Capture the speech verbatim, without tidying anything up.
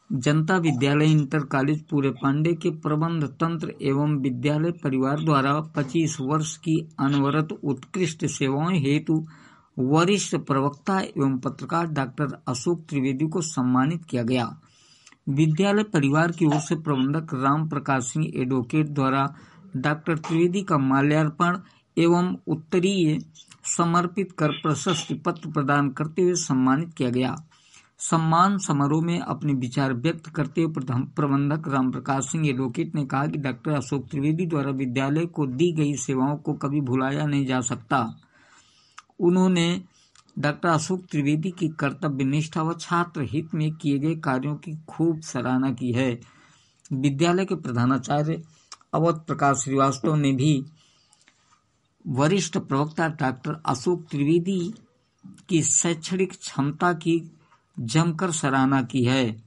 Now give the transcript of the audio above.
जनता विद्यालय inter college पूरे पांडे के प्रबंध तंत्र एवं विद्यालय परिवार द्वारा पच्चीस वर्ष की अनवरत उत्कृष्ट सेवाओं हेतु वरिष्ठ प्रवक्ता एवं पत्रकार डॉक्टर अशोक त्रिवेदी को सम्मानित किया गया। विद्यालय परिवार की ओर से प्रबंधक राम प्रकाश सिंह एडवोकेट द्वारा डॉक्टर त्रिवेदी का माल्यार्पण एवं उत्तरीय समर्पित कर प्रशस्ति पत्र प्रदान करते हुए सम्मानित किया गया। सम्मान समारोह में अपने विचार व्यक्त करते हुए प्रबंधक रामप्रकाश सिंह एडवोकेट ने कहा कि डॉक्टर अशोक त्रिवेदी द्वारा विद्यालय को दी गई सेवाओं को कभी भुलाया नहीं जा सकता। उन्होंने डॉक्टर अशोक त्रिवेदी की कर्तव्य निष्ठा व छात्र हित में किए गए कार्यों की खूब सराहना की है। विद्यालय के प्रधानाचार्य अवध प्रकाश श्रीवास्तव ने भी वरिष्ठ प्रवक्ता डॉक्टर अशोक त्रिवेदी की शैक्षणिक क्षमता की जमकर सराहना की है।